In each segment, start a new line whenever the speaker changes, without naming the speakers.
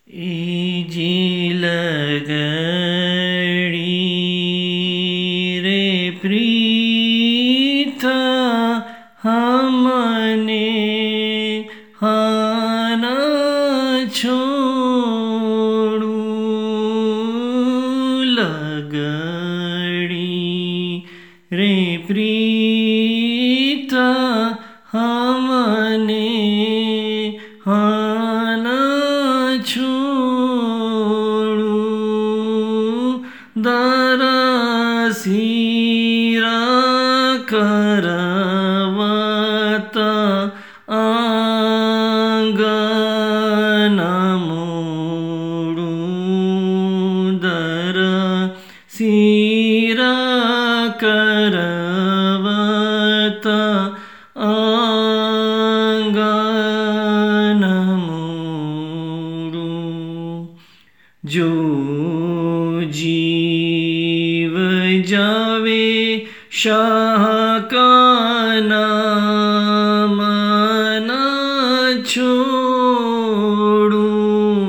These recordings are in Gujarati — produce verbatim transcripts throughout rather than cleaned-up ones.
ઈજી લગડી રે પ્રીથા હમને હાના છોડું લગડી રે પ્રીથા હમને હાના છોડું દરસીરા કરવતા આંગન મોડું દરસીરા કરવતા આંગન મોડું જો જીવ જાવે શાહકાના મના છોડું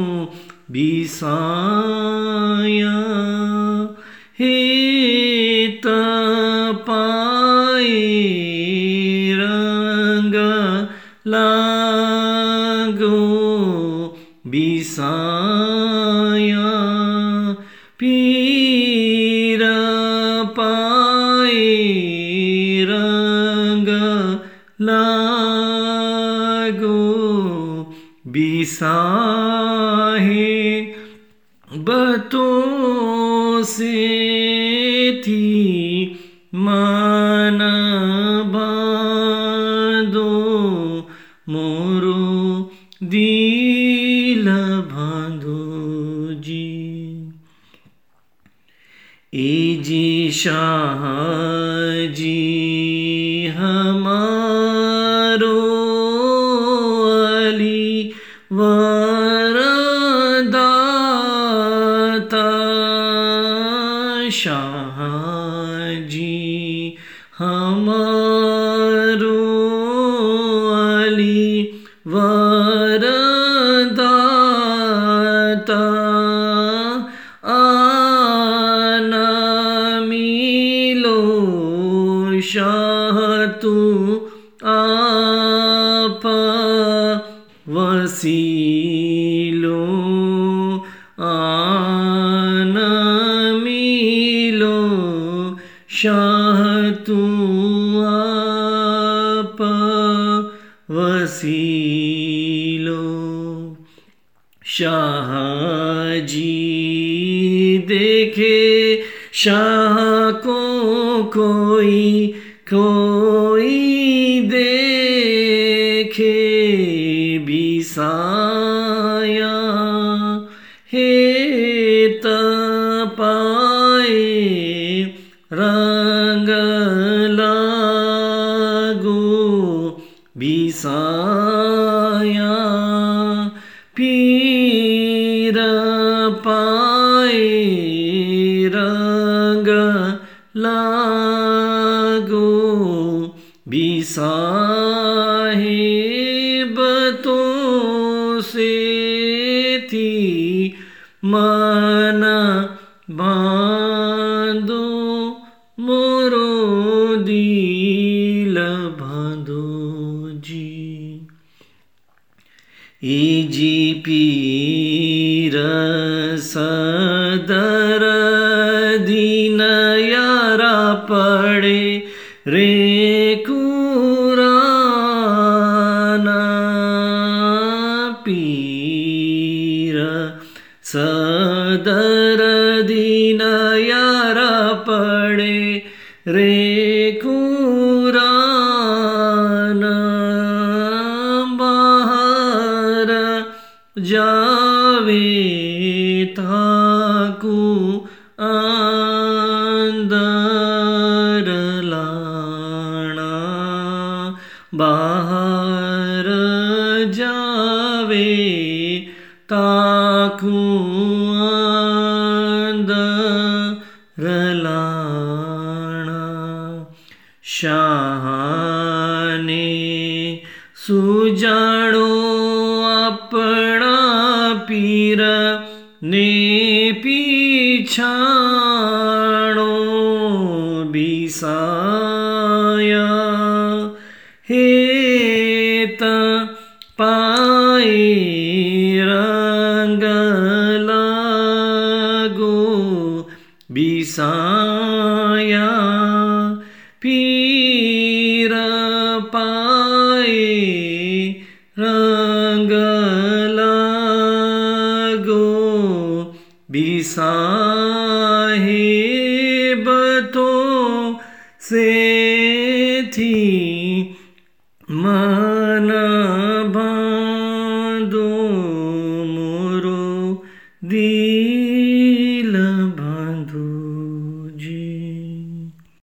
બિસાયા હે તપાય રંગ લાગો બિસાયા પીર પાય રંગ લાગો બિસાહે બતો સેથી મન બાંધો મોરો દિલ બાંધો જી ઈજી શાહજી હમારો અલી વરદાતા શાહજી હમારો અલી વરદાતા આના મિલો શાહ તું આપ વસીલો આના મિલો શાહ તું આપ વસીલો शाहजी देखे शाह को कोई कोई देखे बिसाया हे तपाए रंग लागो बिसाया पीर पाए रंग लागो बिसाहे बतो से थी मन बांधो मोरो दिल बांधो जी ईजी पीर सदर दीन यारा पड़े रे कुराना पीर सदर दीन यारा पड़े रे कुराना बाहर जावे ताकू अंदर लाना बाहर जावे ताकू अंदर लाना शाहने સુજાણો આપણા પીર ને પીછાણો બિસાયા હેત પાએ રંગ લાગો બિસાયા પીર પાએ રંગ લાગો બિસાહેબ તો સેથી મા